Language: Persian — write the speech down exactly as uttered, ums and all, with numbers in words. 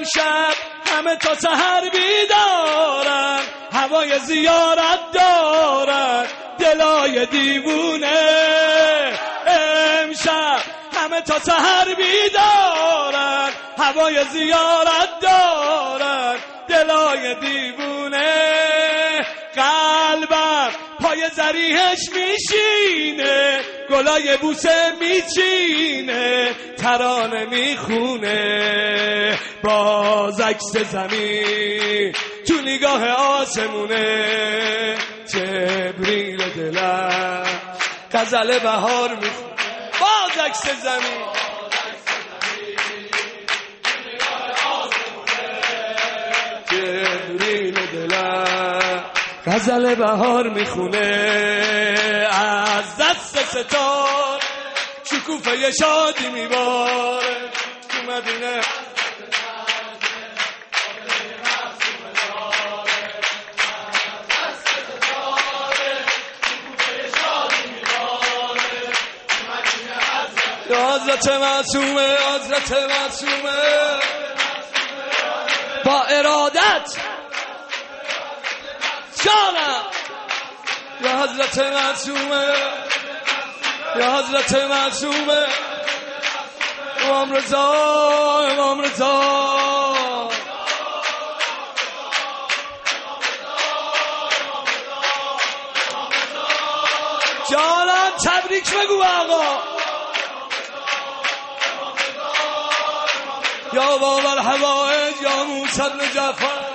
امشب همه تا سحر بیدارن، هوای زیارت دارن دلای دیوونه. امشب همه تا سحر بیدارن، هوای زیارت دارن دلای دیوونه. قلبم پای زریحش میشینه، گلای بوسه میچینه، ترانه میخونه. باز عکس زمین تو نگاه آسمونه، جبریل دلم غزل بهار میخونه. باز عکس زمین جبریل دلم غزل بهار میخونه. از دست ستار شکوفه شادی میباره تو مدینه. یا حضرت معصومه، حضرت معصومه با ارادت جانم. یا حضرت معصومه، یا حضرت معصومه، امام رضا، امام رضا. جانم تبریک بگو آقا. یا باب الحوائج یا موسی بن جعفر.